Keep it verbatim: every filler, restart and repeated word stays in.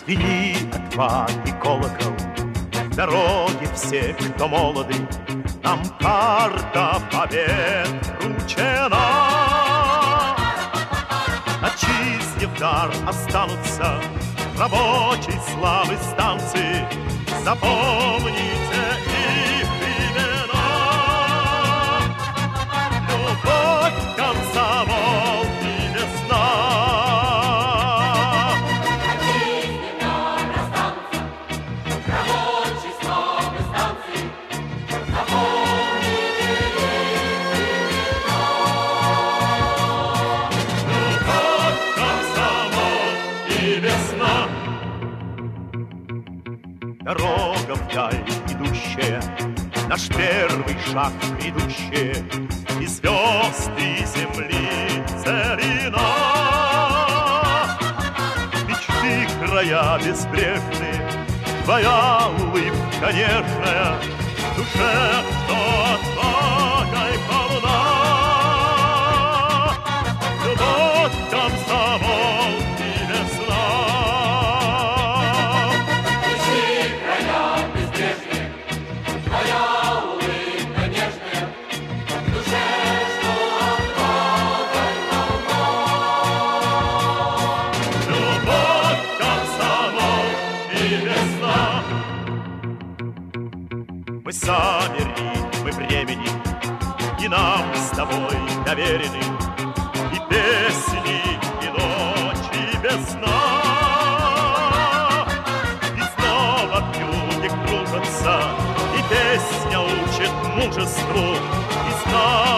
Звенит отваги колокол, дороги все, кто молоды, нам карта побед вручена. Отчизне в дар останутся рабочей славы станции. Запомните их имена. Любовь, комсомол и весна. Отчизне в дар останутся рабочей славы станции. Запомните их имена. Любовь, комсомол и весна. Дорога вдаль идущая, наш первый шаг грядущее, и звезды земли целина. Мечты края безбрежные, твоя улыбка нежная, в душе, что отвагой полна. Любовь, комсомол и весна. Мы сами ритмы времени, и нам с тобой доверены и песни, и ночи без сна. И снова вьюги кружатся, и песня учит мужеству, и знает